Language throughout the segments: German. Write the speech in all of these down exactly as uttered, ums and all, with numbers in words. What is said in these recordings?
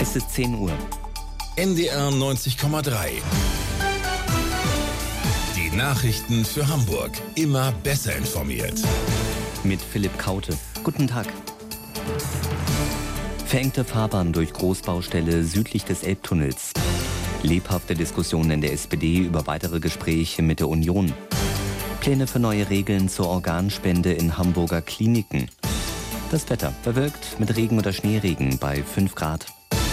Es ist zehn Uhr. N D R neunzig Komma drei. Die Nachrichten für Hamburg. Immer besser informiert. Mit Philipp Kaute. Guten Tag. Verengte Fahrbahn durch Großbaustelle südlich des Elbtunnels. Lebhafte Diskussionen in der S P D über weitere Gespräche mit der Union. Pläne für neue Regeln zur Organspende in Hamburger Kliniken. Das Wetter bewölkt mit Regen oder Schneeregen bei fünf Grad.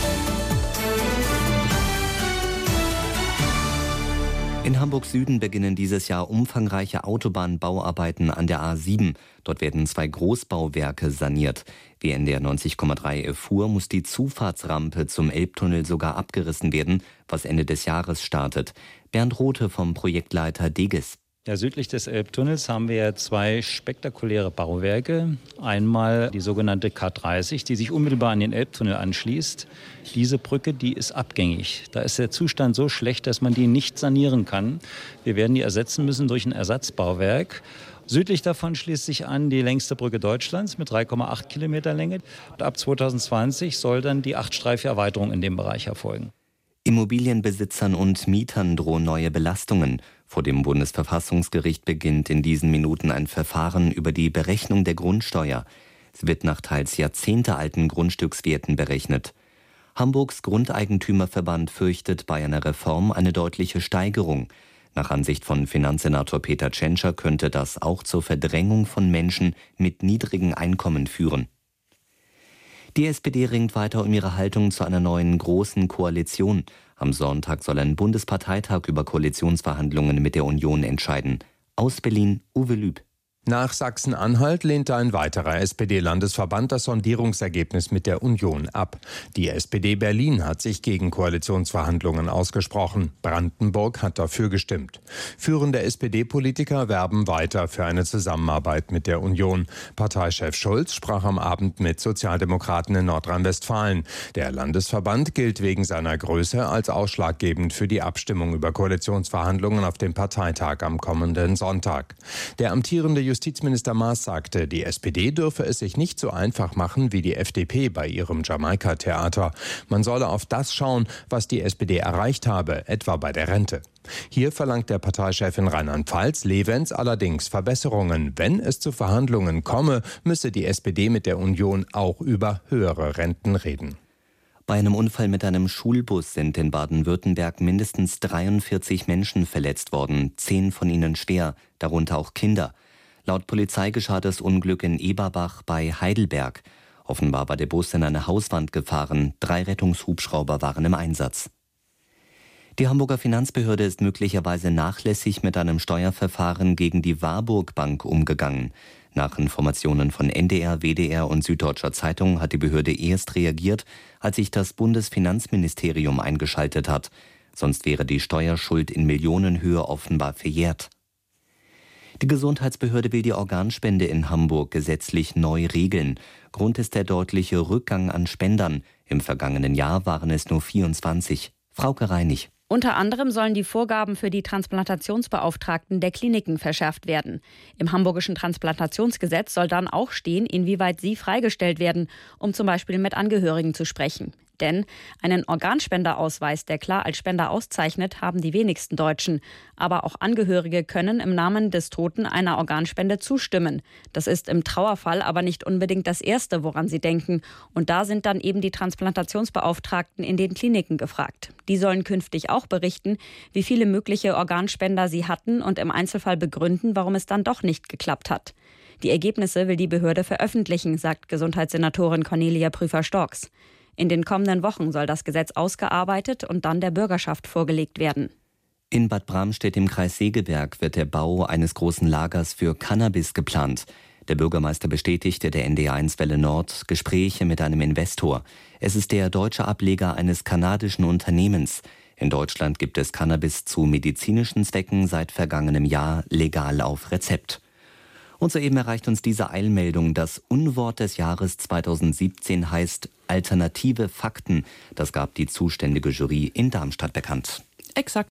In Hamburg-Süden beginnen dieses Jahr umfangreiche Autobahnbauarbeiten an der A sieben. Dort werden zwei Großbauwerke saniert. Wie N D R neunzig Komma drei erfuhr, muss die Zufahrtsrampe zum Elbtunnel sogar abgerissen werden, was Ende des Jahres startet. Bernd Rothe vom Projektleiter Deges. Ja, südlich des Elbtunnels haben wir zwei spektakuläre Bauwerke. Einmal die sogenannte K dreißig, die sich unmittelbar an den Elbtunnel anschließt. Diese Brücke, die ist abgängig. Da ist der Zustand so schlecht, dass man die nicht sanieren kann. Wir werden die ersetzen müssen durch ein Ersatzbauwerk. Südlich davon schließt sich an die längste Brücke Deutschlands mit drei Komma acht Kilometer Länge. Und ab zweitausendzwanzig soll dann die achtstreifige Erweiterung in dem Bereich erfolgen. Immobilienbesitzern und Mietern drohen neue Belastungen. Vor dem Bundesverfassungsgericht beginnt in diesen Minuten ein Verfahren über die Berechnung der Grundsteuer. Es wird nach teils jahrzehntealten Grundstückswerten berechnet. Hamburgs Grundeigentümerverband fürchtet bei einer Reform eine deutliche Steigerung. Nach Ansicht von Finanzsenator Peter Tschentscher könnte das auch zur Verdrängung von Menschen mit niedrigen Einkommen führen. Die S P D ringt weiter um ihre Haltung zu einer neuen großen Koalition. Am Sonntag soll ein Bundesparteitag über Koalitionsverhandlungen mit der Union entscheiden. Aus Berlin, Uwe Lüb. Nach Sachsen-Anhalt lehnte ein weiterer S P D-Landesverband das Sondierungsergebnis mit der Union ab. Die S P D Berlin hat sich gegen Koalitionsverhandlungen ausgesprochen. Brandenburg hat dafür gestimmt. Führende S P D-Politiker werben weiter für eine Zusammenarbeit mit der Union. Parteichef Schulz sprach am Abend mit Sozialdemokraten in Nordrhein-Westfalen. Der Landesverband gilt wegen seiner Größe als ausschlaggebend für die Abstimmung über Koalitionsverhandlungen auf dem Parteitag am kommenden Sonntag. Der amtierende Justizminister Maas sagte, die S P D dürfe es sich nicht so einfach machen wie die F D P bei ihrem Jamaika-Theater. Man solle auf das schauen, was die S P D erreicht habe, etwa bei der Rente. Hier verlangt der Parteichef in Rheinland-Pfalz, Levens, allerdings Verbesserungen. Wenn es zu Verhandlungen komme, müsse die S P D mit der Union auch über höhere Renten reden. Bei einem Unfall mit einem Schulbus sind in Baden-Württemberg mindestens dreiundvierzig Menschen verletzt worden, zehn von ihnen schwer, darunter auch Kinder. Laut Polizei geschah das Unglück in Eberbach bei Heidelberg. Offenbar war der Bus in eine Hauswand gefahren. Drei Rettungshubschrauber waren im Einsatz. Die Hamburger Finanzbehörde ist möglicherweise nachlässig mit einem Steuerverfahren gegen die Warburg Bank umgegangen. Nach Informationen von N D R, W D R und Süddeutscher Zeitung hat die Behörde erst reagiert, als sich das Bundesfinanzministerium eingeschaltet hat. Sonst wäre die Steuerschuld in Millionenhöhe offenbar verjährt. Die Gesundheitsbehörde will die Organspende in Hamburg gesetzlich neu regeln. Grund ist der deutliche Rückgang an Spendern. Im vergangenen Jahr waren es nur vierundzwanzig. Frauke Reinig. Unter anderem sollen die Vorgaben für die Transplantationsbeauftragten der Kliniken verschärft werden. Im hamburgischen Transplantationsgesetz soll dann auch stehen, inwieweit sie freigestellt werden, um zum Beispiel mit Angehörigen zu sprechen. Denn einen Organspenderausweis, der klar als Spender auszeichnet, haben die wenigsten Deutschen. Aber auch Angehörige können im Namen des Toten einer Organspende zustimmen. Das ist im Trauerfall aber nicht unbedingt das Erste, woran sie denken. Und da sind dann eben die Transplantationsbeauftragten in den Kliniken gefragt. Die sollen künftig auch berichten, wie viele mögliche Organspender sie hatten und im Einzelfall begründen, warum es dann doch nicht geklappt hat. Die Ergebnisse will die Behörde veröffentlichen, sagt Gesundheitssenatorin Cornelia Prüfer-Storks. In den kommenden Wochen soll das Gesetz ausgearbeitet und dann der Bürgerschaft vorgelegt werden. In Bad Bramstedt im Kreis Segeberg wird der Bau eines großen Lagers für Cannabis geplant. Der Bürgermeister bestätigte der N D R eins Welle Nord Gespräche mit einem Investor. Es ist der deutsche Ableger eines kanadischen Unternehmens. In Deutschland gibt es Cannabis zu medizinischen Zwecken seit vergangenem Jahr legal auf Rezept. Und soeben erreicht uns diese Eilmeldung. Das Unwort des Jahres zweitausendsiebzehn heißt Alternative Fakten. Das gab die zuständige Jury in Darmstadt bekannt. Exakt.